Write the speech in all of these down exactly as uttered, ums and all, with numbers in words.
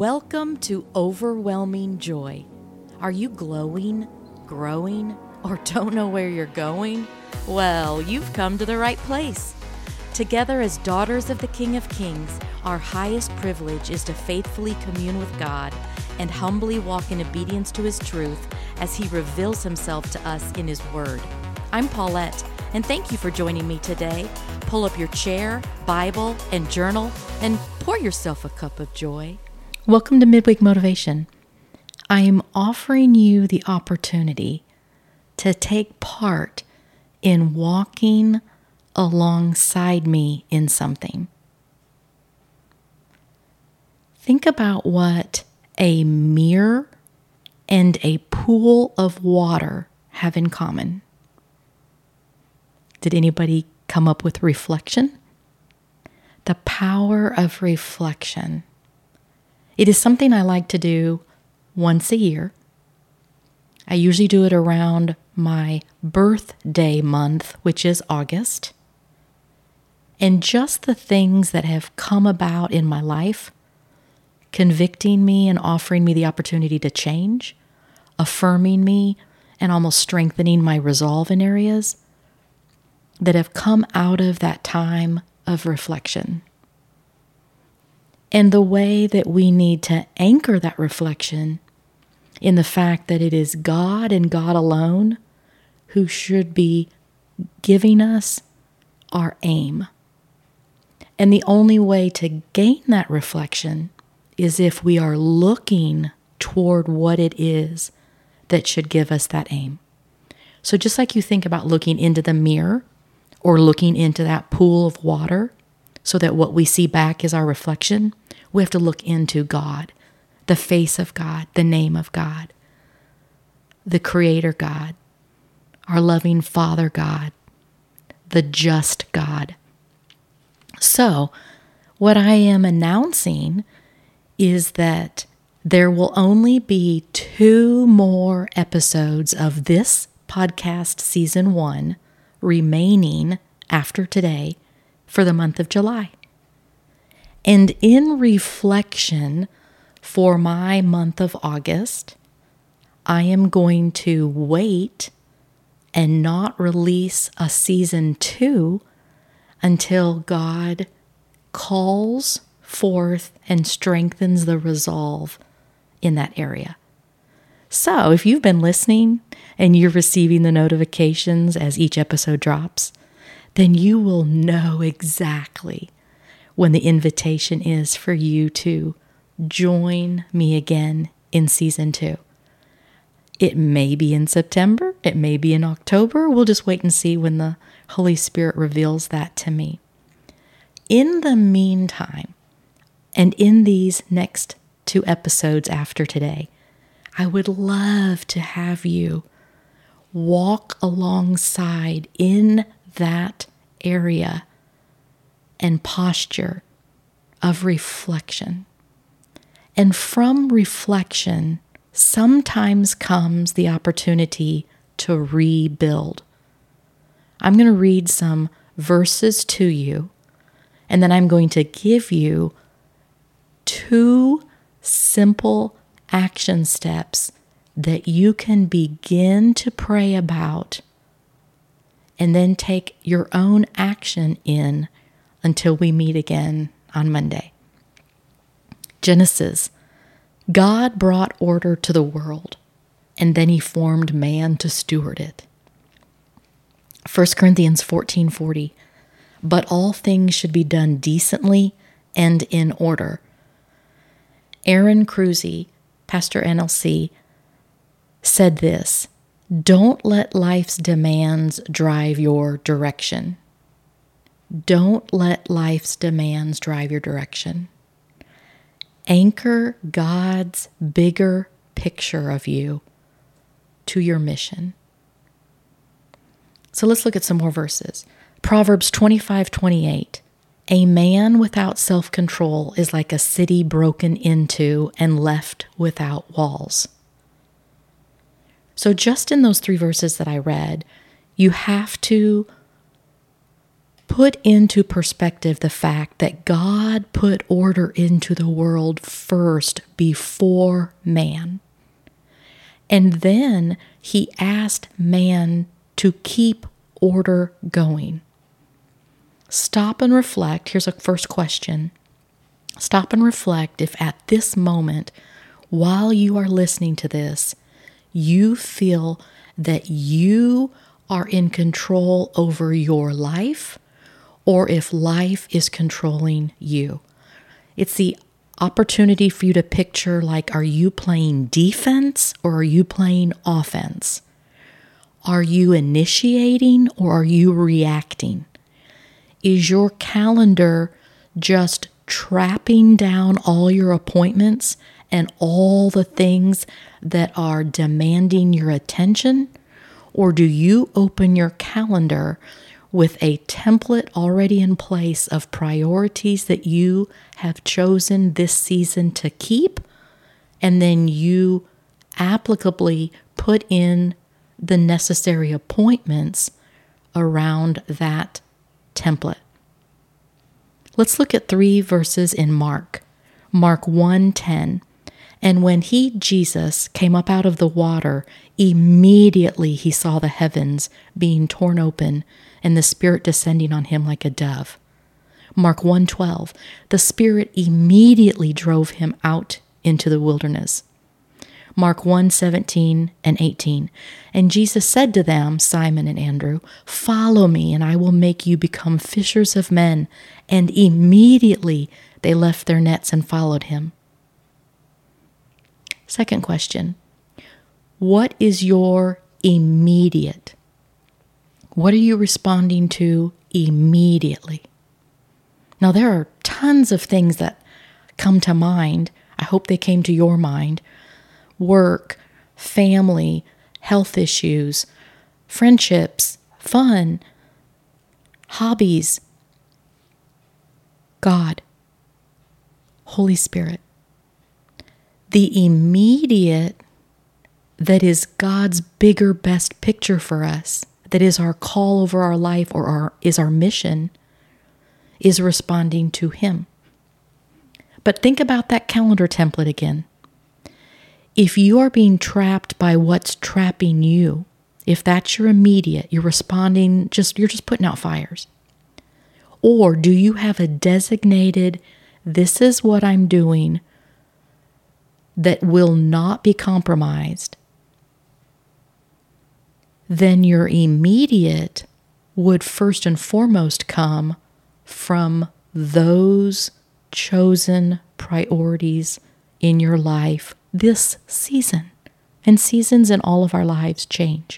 Welcome to Overwhelming Joy. Are you glowing, growing, or don't know where you're going? Well, you've come to the right place. Together as daughters of the King of Kings, our highest privilege is to faithfully commune with God and humbly walk in obedience to His truth as He reveals Himself to us in His Word. I'm Paulette, and thank you for joining me today. Pull up your chair, Bible, and journal, and pour yourself a cup of joy. Welcome to Midweek Motivation. I am offering you the opportunity to take part in walking alongside me in something. Think about what a mirror and a pool of water have in common. Did anybody come up with reflection? The power of reflection. It is something I like to do once a year. I usually do it around my birthday month, which is August. And just the things that have come about in my life, convicting me and offering me the opportunity to change, affirming me, and almost strengthening my resolve in areas that have come out of that time of reflection. And the way that we need to anchor that reflection in the fact that it is God and God alone who should be giving us our aim. And the only way to gain that reflection is if we are looking toward what it is that should give us that aim. So just like you think about looking into the mirror or looking into that pool of water so that what we see back is our reflection, we have to look into God, the face of God, the name of God, the Creator God, our loving Father God, the just God. So, what I am announcing is that there will only be two more episodes of this podcast season one remaining after today for the month of July. And in reflection for my month of August, I am going to wait and not release a season two until God calls forth and strengthens the resolve in that area. So if you've been listening and you're receiving the notifications as each episode drops, then you will know exactly when the invitation is for you to join me again in season two. It may be in September, it may be in October. We'll just wait and see when the Holy Spirit reveals that to me. In the meantime, and in these next two episodes after today, I would love to have you walk alongside in that area and posture of reflection. And from reflection, sometimes comes the opportunity to rebuild. I'm going to read some verses to you, and then I'm going to give you two simple action steps that you can begin to pray about and then take your own action in until we meet again on Monday. Genesis. God brought order to the world, and then He formed man to steward it. First Corinthians fourteen forty. But all things should be done decently and in order. Aaron Cruzy, Pastor N L C, said this: don't let life's demands drive your direction. Don't let life's demands drive your direction. Anchor God's bigger picture of you to your mission. So let's look at some more verses. Proverbs twenty-five twenty-eight. A man without self-control is like a city broken into and left without walls. So just in those three verses that I read, you have to put into perspective the fact that God put order into the world first before man. And then he asked man to keep order going. Stop and reflect. Here's a first question. Stop and reflect if at this moment, while you are listening to this, you feel that you are in control over your life, or if life is controlling you. It's the opportunity for you to picture, like, are you playing defense or are you playing offense? Are you initiating or are you reacting? Is your calendar just trapping down all your appointments and all the things that are demanding your attention? Or do you open your calendar with a template already in place of priorities that you have chosen this season to keep, and then you applicably put in the necessary appointments around that template? Let's look at three verses in Mark. Mark one ten. And when he, Jesus, came up out of the water, immediately he saw the heavens being torn open and the Spirit descending on him like a dove. Mark one twelve. The Spirit immediately drove him out into the wilderness. Mark one seventeen and eighteen. And Jesus said to them, Simon and Andrew, follow me, and I will make you become fishers of men. And immediately they left their nets and followed him. Second question, what is your immediate? What are you responding to immediately? Now, there are tons of things that come to mind. I hope they came to your mind. Work, family, health issues, friendships, fun, hobbies, God, Holy Spirit. The immediate that is God's bigger, best picture for us, that is our call over our life or our, is our mission, is responding to Him. But think about that calendar template again. If you are being trapped by what's trapping you, if that's your immediate, you're responding, just you're just putting out fires. Or do you have a designated, this is what I'm doing, that will not be compromised? Then your immediate would first and foremost come from those chosen priorities in your life this season. And seasons in all of our lives change.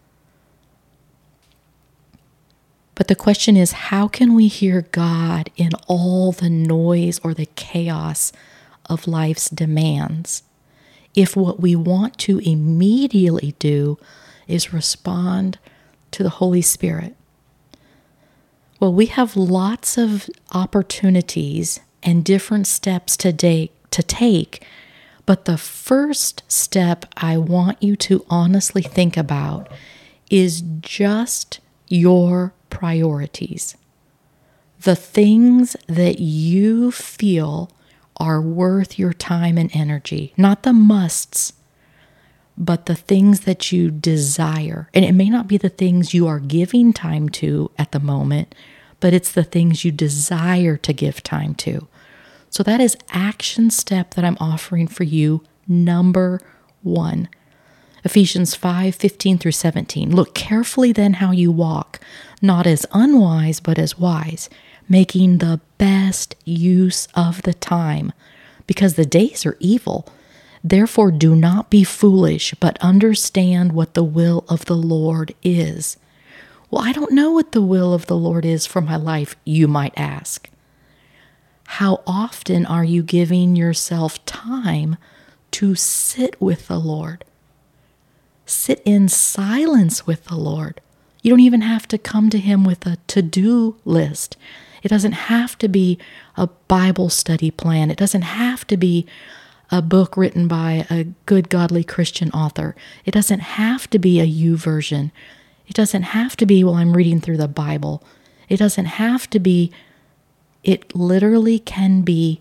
But the question is, how can we hear God in all the noise or the chaos of life's demands if what we want to immediately do is respond to the Holy Spirit? Well, we have lots of opportunities and different steps to, da- to take, but the first step I want you to honestly think about is just your priorities. The things that you feel are worth your time and energy, not the musts, but the things that you desire. And it may not be the things you are giving time to at the moment, but it's the things you desire to give time to. So that is action step that I'm offering for you, number one. Ephesians five fifteen through seventeen. Look carefully then how you walk, not as unwise, but as wise, making the best use of the time, because the days are evil. Therefore, do not be foolish, but understand what the will of the Lord is. Well, I don't know what the will of the Lord is for my life, you might ask. How often are you giving yourself time to sit with the Lord? Sit in silence with the Lord. You don't even have to come to Him with a to-do list. It doesn't have to be a Bible study plan. It doesn't have to be a book written by a good, godly Christian author. It doesn't have to be a YouVersion. It doesn't have to be, well, I'm reading through the Bible. It doesn't have to be, it literally can be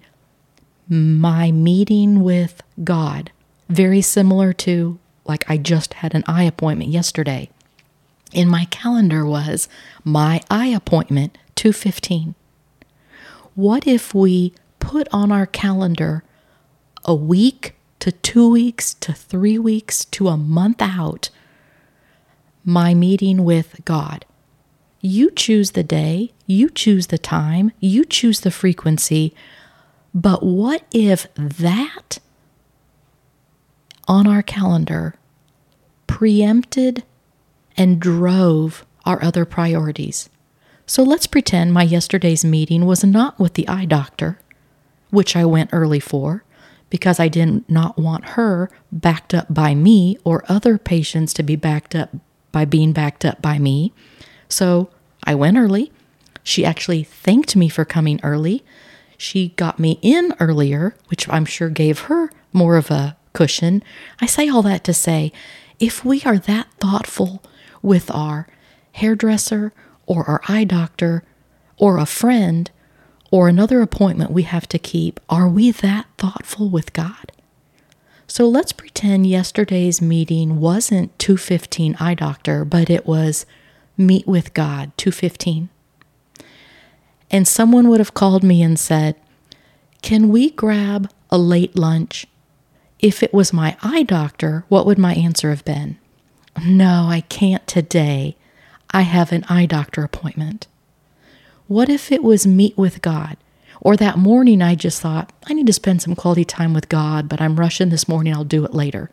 my meeting with God. Very similar to, like, I just had an eye appointment yesterday. In my calendar was my eye appointment, two fifteen. What if we put on our calendar a week to two weeks to three weeks to a month out, my meeting with God? You choose the day, you choose the time, you choose the frequency, but what if that on our calendar preempted and drove our other priorities? So let's pretend my yesterday's meeting was not with the eye doctor, which I went early for, because I did not want her backed up by me or other patients to be backed up by being backed up by me. So I went early. She actually thanked me for coming early. She got me in earlier, which I'm sure gave her more of a cushion. I say all that to say, if we are that thoughtful with our hairdresser or our eye doctor or a friend or another appointment we have to keep, are we that thoughtful with God? So let's pretend yesterday's meeting wasn't two fifteen eye doctor, but it was meet with God, two fifteen. And someone would have called me and said, can we grab a late lunch? If it was my eye doctor, what would my answer have been? No, I can't today. I have an eye doctor appointment. What if it was meet with God? Or that morning I just thought, I need to spend some quality time with God, but I'm rushing this morning, I'll do it later.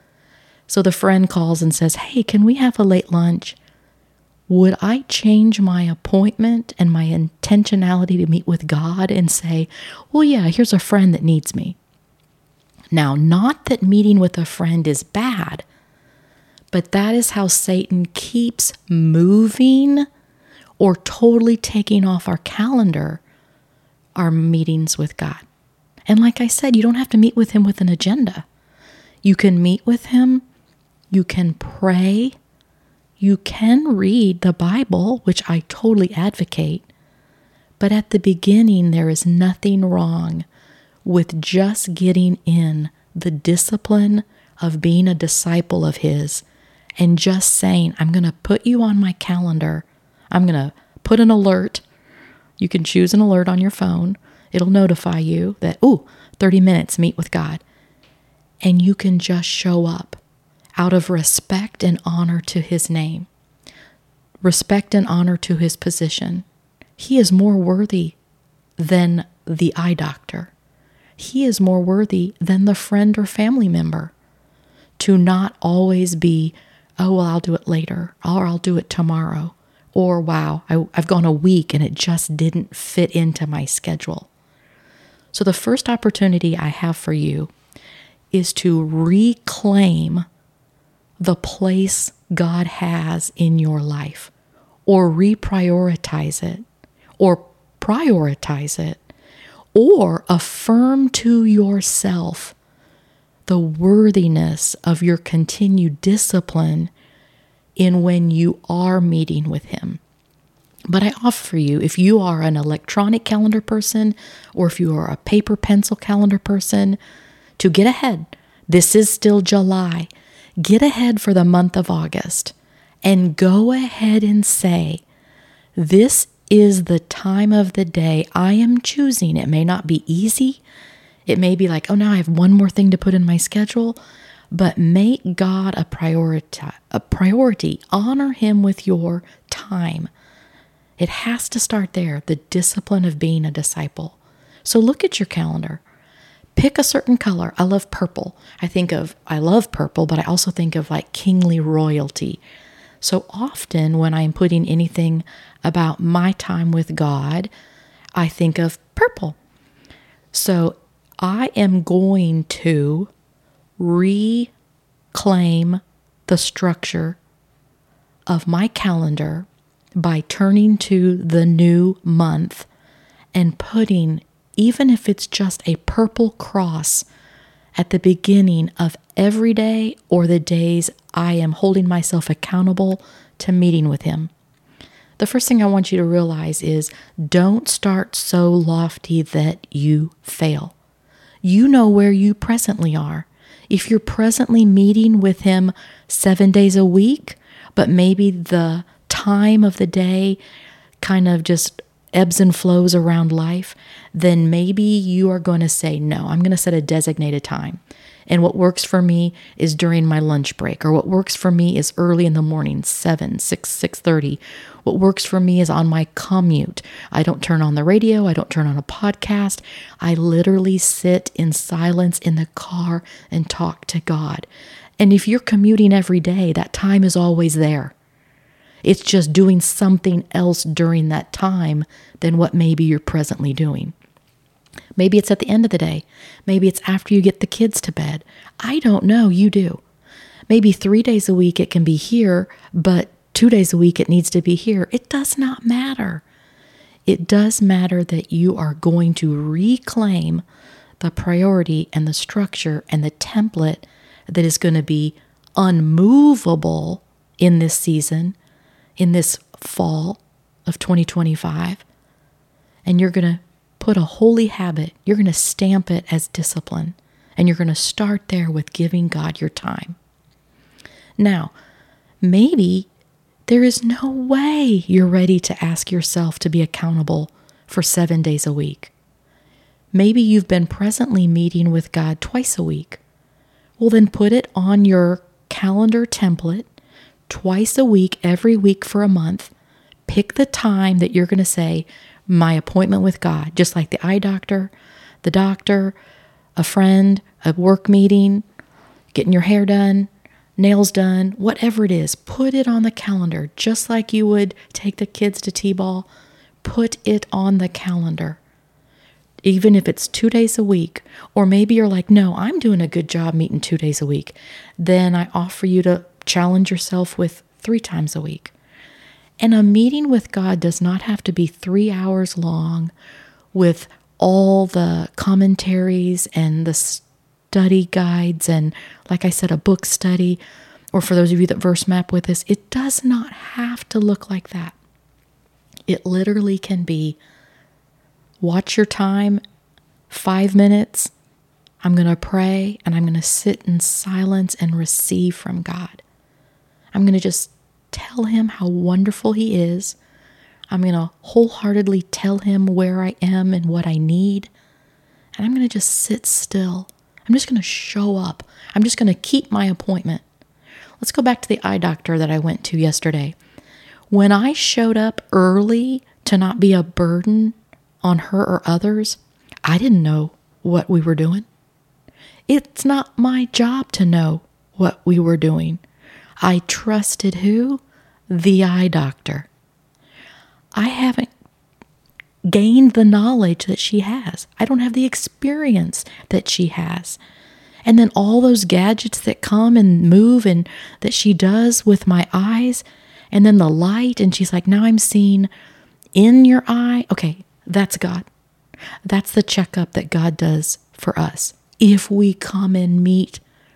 So the friend calls and says, hey, can we have a late lunch? Would I change my appointment and my intentionality to meet with God and say, well, yeah, here's a friend that needs me? Now, not that meeting with a friend is bad, but that is how Satan keeps moving or totally taking off our calendar our meetings with God. And like I said, you don't have to meet with him with an agenda. You can meet with him, you can pray, you can read the Bible, which I totally advocate, but at the beginning there is nothing wrong with just getting in the discipline of being a disciple of his and just saying, I'm going to put you on my calendar. I'm going to put an alert. You can choose an alert on your phone. It'll notify you that, ooh, thirty minutes, meet with God. And you can just show up out of respect and honor to his name, respect and honor to his position. He is more worthy than the eye doctor. He is more worthy than the friend or family member to not always be, oh, well, I'll do it later, or I'll do it tomorrow, or wow, I, I've gone a week and it just didn't fit into my schedule. So the first opportunity I have for you is to reclaim the place God has in your life, or reprioritize it, or prioritize it, or affirm to yourself the worthiness of your continued discipline in when you are meeting with him. But I offer you, if you are an electronic calendar person, or if you are a paper pencil calendar person, to get ahead. This is still July. Get ahead for the month of August and go ahead and say, this is the time of the day I am choosing. It may not be easy. It may be like, oh, now I have one more thing to put in my schedule, but make God a priority, a priority. Honor him with your time. It has to start there, the discipline of being a disciple. So look at your calendar. Pick a certain color. I love purple. I think of, I love purple, but I also think of like kingly royalty. So often when I'm putting anything about my time with God, I think of purple. So I am going to reclaim the structure of my calendar by turning to the new month and putting, even if it's just a purple cross at the beginning of every day or the days I am holding myself accountable to meeting with him. the first thing I want you to realize is don't start so lofty that you fail. You know where you presently are. If you're presently meeting with him seven days a week, but maybe the time of the day kind of just ebbs and flows around life, then maybe you are going to say, no, I'm going to set a designated time. And what works for me is during my lunch break, or what works for me is early in the morning, seven, six, six thirty. What works for me is on my commute. I don't turn on the radio. I don't turn on a podcast. I literally sit in silence in the car and talk to God. And if you're commuting every day, that time is always there. It's just doing something else during that time than what maybe you're presently doing. Maybe it's at the end of the day. Maybe it's after you get the kids to bed. I don't know. You do. Maybe three days a week it can be here, but two days a week it needs to be here. It does not matter. It does matter that you are going to reclaim the priority and the structure and the template that is going to be unmovable in this season, in this fall of twenty twenty-five. And you're going to put a holy habit, you're going to stamp it as discipline, and you're going to start there with giving God your time. Now, maybe there is no way you're ready to ask yourself to be accountable for seven days a week. Maybe you've been presently meeting with God twice a week. Well, then put it on your calendar template, twice a week, every week for a month. Pick the time that you're going to say, my appointment with God, just like the eye doctor, the doctor, a friend, a work meeting, getting your hair done, nails done, whatever it is, put it on the calendar, just like you would take the kids to T-ball. Put it on the calendar, even if it's two days a week. Or maybe you're like, no, I'm doing a good job meeting two days a week. Then I offer you to challenge yourself with three times a week. And a meeting with God does not have to be three hours long with all the commentaries and the study guides and, like I said, a book study. Or for those of you that verse map with us, it does not have to look like that. It literally can be, watch your time, five minutes. I'm going to pray and I'm going to sit in silence and receive from God. I'm going to just tell him how wonderful he is. I'm going to wholeheartedly tell him where I am and what I need. And I'm going to just sit still. I'm just going to show up. I'm just going to keep my appointment. Let's go back to the eye doctor that I went to yesterday. When I showed up early to not be a burden on her or others, I didn't know what we were doing. It's not my job to know what we were doing. I trusted who? The eye doctor. I haven't gained the knowledge that she has. I don't have the experience that she has. And then all those gadgets that come and move and that she does with my eyes, and then the light, and she's like, now I'm seeing in your eye. Okay, that's God. That's the checkup that God does for us. If we come and meet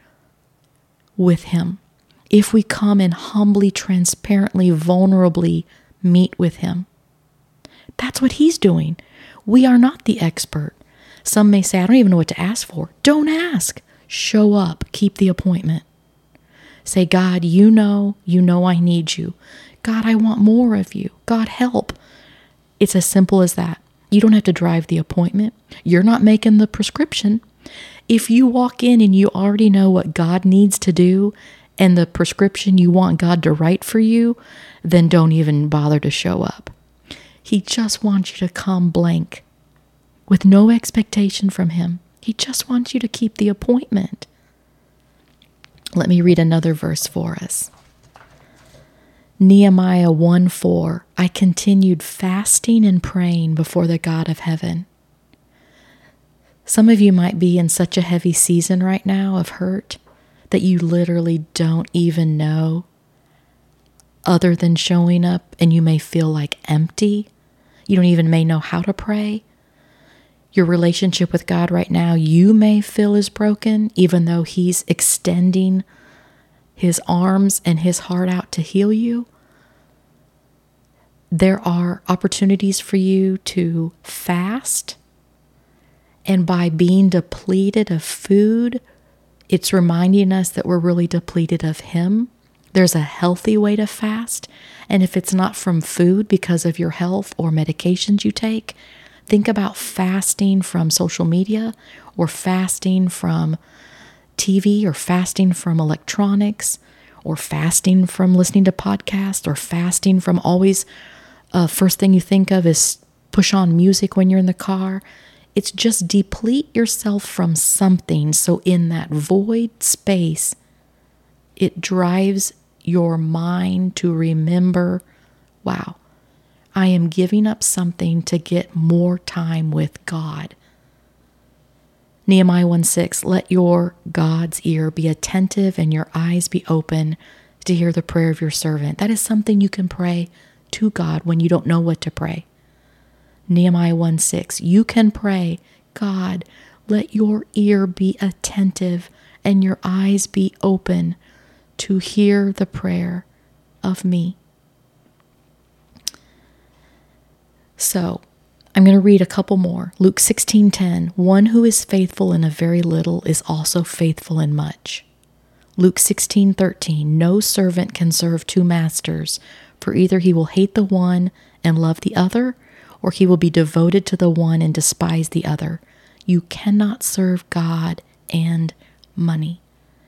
with him. If we come and humbly, transparently, vulnerably meet with him. That's what he's doing. We are not the expert. Some may say, I don't even know what to ask for. Don't ask. Show up. Keep the appointment. Say, God, you know, you know I need you. God, I want more of you. God, help. It's as simple as that. You don't have to drive the appointment. You're not making the prescription. If you walk in and you already know what God needs to do, and the prescription you want God to write for you, then don't even bother to show up. He just wants you to come blank with no expectation from him. He just wants you to keep the appointment. Let me read another verse for us. Nehemiah one four, I continued fasting and praying before the God of heaven. Some of you might be in such a heavy season right now of hurt that you literally don't even know other than showing up, and you may feel like empty. You don't even may know how to pray. Your relationship with God right now, you may feel is broken, even though he's extending his arms and his heart out to heal you. There are opportunities for you to fast. And by being depleted of food, it's reminding us that we're really depleted of Him. There's a healthy way to fast. And if it's not from food because of your health or medications you take, think about fasting from social media or fasting from T V or fasting from electronics or fasting from listening to podcasts or fasting from always, uh, first thing you think of is push on music when you're in the car. It's just deplete yourself from something. So in that void space, it drives your mind to remember, wow, I am giving up something to get more time with God. Nehemiah one six, let your God's ear be attentive and your eyes be open to hear the prayer of your servant. That is something you can pray to God when you don't know what to pray. Nehemiah one six, you can pray, God, let your ear be attentive and your eyes be open to hear the prayer of me. So, I'm going to read a couple more. Luke sixteen ten, one who is faithful in a very little is also faithful in much. Luke sixteen thirteen, no servant can serve two masters, for either he will hate the one and love the other, or he will be devoted to the one and despise the other. You cannot serve God and money.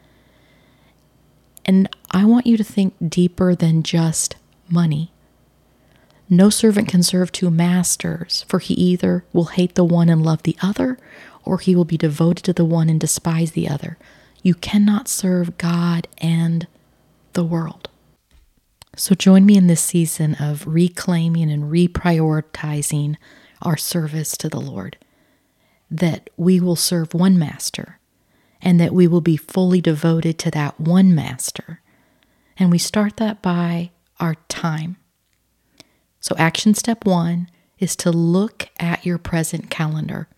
And I want you to think deeper than just money. No servant can serve two masters, for he either will hate the one and love the other, or he will be devoted to the one and despise the other. You cannot serve God and the world. So join me in this season of reclaiming and reprioritizing our service to the Lord, that we will serve one master and that we will be fully devoted to that one master. And we start that by our time. So action step one is to look at your present calendar.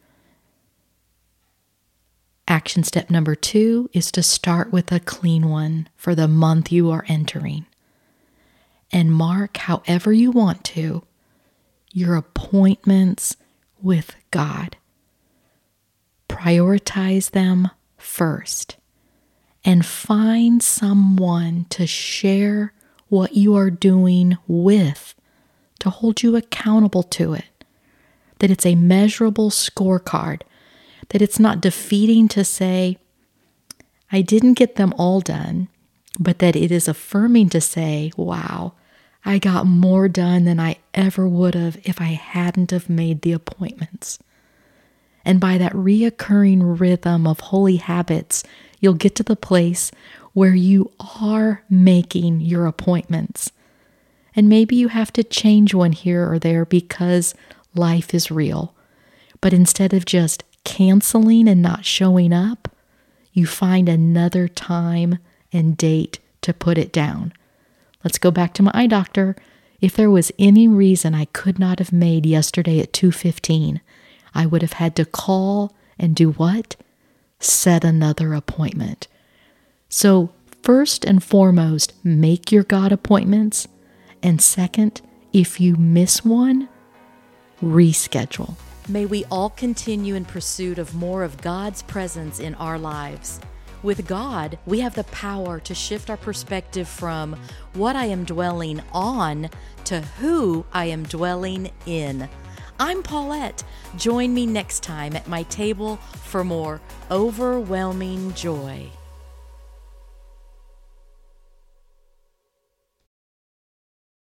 Action step number two is to start with a clean one for the month you are entering. And mark however you want to your appointments with God. Prioritize them first and find someone to share what you are doing with, to hold you accountable to it, that it's a measurable scorecard, that it's not defeating to say, I didn't get them all done, but that it is affirming to say, wow, I got more done than I ever would have if I hadn't have made the appointments. And by that reoccurring rhythm of holy habits, you'll get to the place where you are making your appointments. And maybe you have to change one here or there because life is real. But instead of just canceling and not showing up, you find another time and date to put it down. Let's go back to my eye doctor. If there was any reason I could not have made yesterday at two fifteen, I would have had to call and do what? Set another appointment. So first and foremost, make your God appointments. And second, if you miss one, reschedule. May we all continue in pursuit of more of God's presence in our lives. With God, we have the power to shift our perspective from what I am dwelling on to who I am dwelling in. I'm Paulette. Join me next time at my table for more overwhelming joy.